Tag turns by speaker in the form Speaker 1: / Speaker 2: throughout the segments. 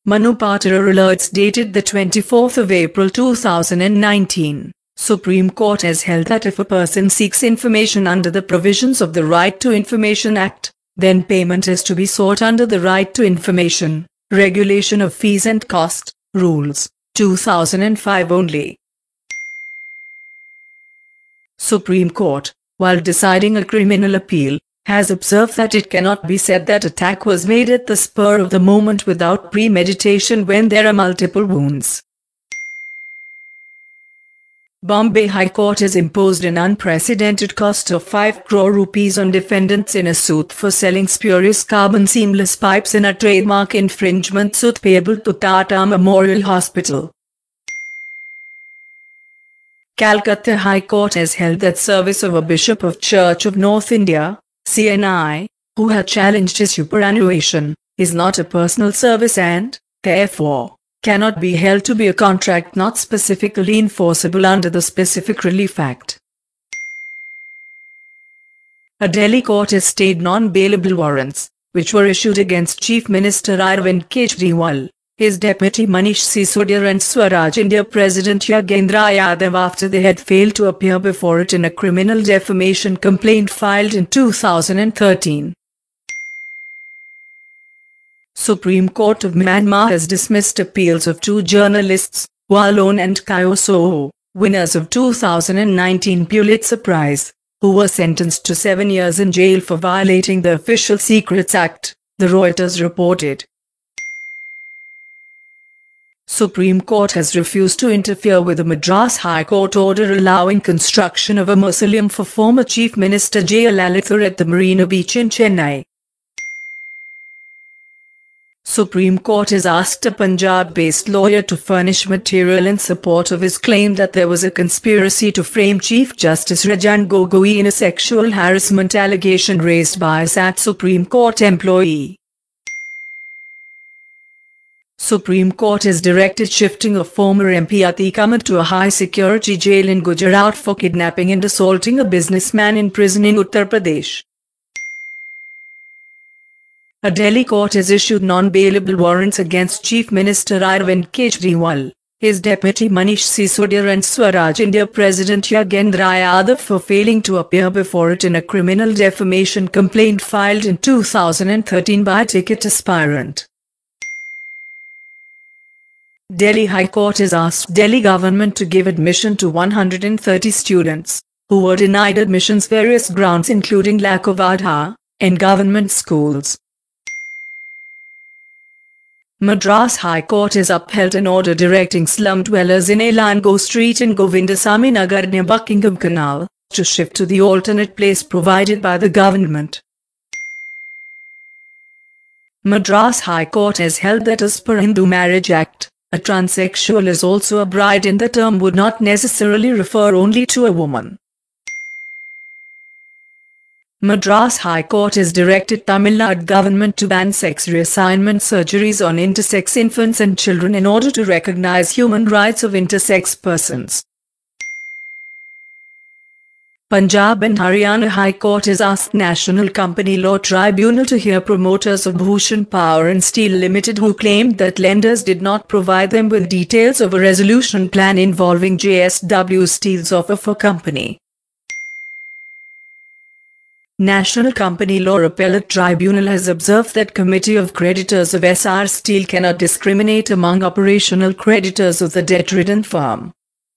Speaker 1: Manupatra alerts dated the 24th of April 2019. Supreme Court has held that if a person seeks information under the provisions of the Right to Information Act, then payment is to be sought under the Right to Information, Regulation of Fees and Cost, Rules, 2005 only. Supreme Court, while deciding a criminal appeal, has observed that it cannot be said that attack was made at the spur of the moment without premeditation when there are multiple wounds. Bombay High Court has imposed an unprecedented cost of 5 crore rupees on defendants in a suit for selling spurious carbon seamless pipes in a trademark infringement suit payable to Tata Memorial Hospital. Calcutta High Court has held that service of a Bishop of Church of North India, CNI, who had challenged his superannuation, is not a personal service and, therefore, cannot be held to be a contract not specifically enforceable under the Specific Relief Act. A Delhi court has stayed non-bailable warrants, which were issued against Chief Minister Arvind Kejriwal, his deputy Manish Sisodia and Swaraj India President Yogendra Yadav after they had failed to appear before it in a criminal defamation complaint filed in 2013. Supreme Court of Myanmar has dismissed appeals of 2 journalists, Walon and Kyoso, winners of 2019 Pulitzer Prize, who were sentenced to 7 years in jail for violating the Official Secrets Act, the Reuters reported. Supreme Court has refused to interfere with the Madras High Court order allowing construction of a mausoleum for former Chief Minister Jayalalitha at the Marina Beach in Chennai. Supreme Court has asked a Punjab-based lawyer to furnish material in support of his claim that there was a conspiracy to frame Chief Justice Ranjan Gogoi in a sexual harassment allegation raised by a SAT Supreme Court employee. Supreme Court has directed shifting of former MP Atiq Ahmed to a high-security jail in Gujarat for kidnapping and assaulting a businessman in prison in Uttar Pradesh. A Delhi court has issued non-bailable warrants against Chief Minister Arvind Kejriwal, his deputy Manish Sisodia and Swaraj India President Yogendra Yadav for failing to appear before it in a criminal defamation complaint filed in 2013 by a ticket aspirant. Delhi High Court has asked Delhi government to give admission to 130 students, who were denied admissions various grounds including lack of Aadhaar, in government schools. Madras High Court has upheld an order directing slum dwellers in Elango Street in Govindasamy Nagar near Buckingham Canal, to shift to the alternate place provided by the government. Madras High Court has held that as per Hindu Marriage Act, a transsexual is also a bride and the term would not necessarily refer only to a woman. Madras High Court has directed Tamil Nadu government to ban sex reassignment surgeries on intersex infants and children in order to recognize human rights of intersex persons. Punjab and Haryana High Court has asked National Company Law Tribunal to hear promoters of Bhushan Power and Steel Limited who claimed that lenders did not provide them with details of a resolution plan involving JSW Steel's offer for company. National Company Law Appellate Tribunal has observed that Committee of Creditors of SR Steel cannot discriminate among operational creditors of the debt-ridden firm.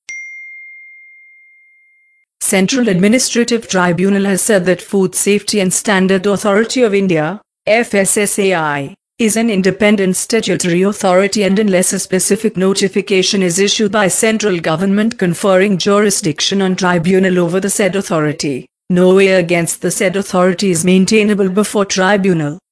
Speaker 1: Central Administrative Tribunal has said that Food Safety and Standard Authority of India, FSSAI, is an independent statutory authority and unless a specific notification is issued by central government conferring jurisdiction on tribunal over the said authority, no way against the said authority is maintainable before tribunal.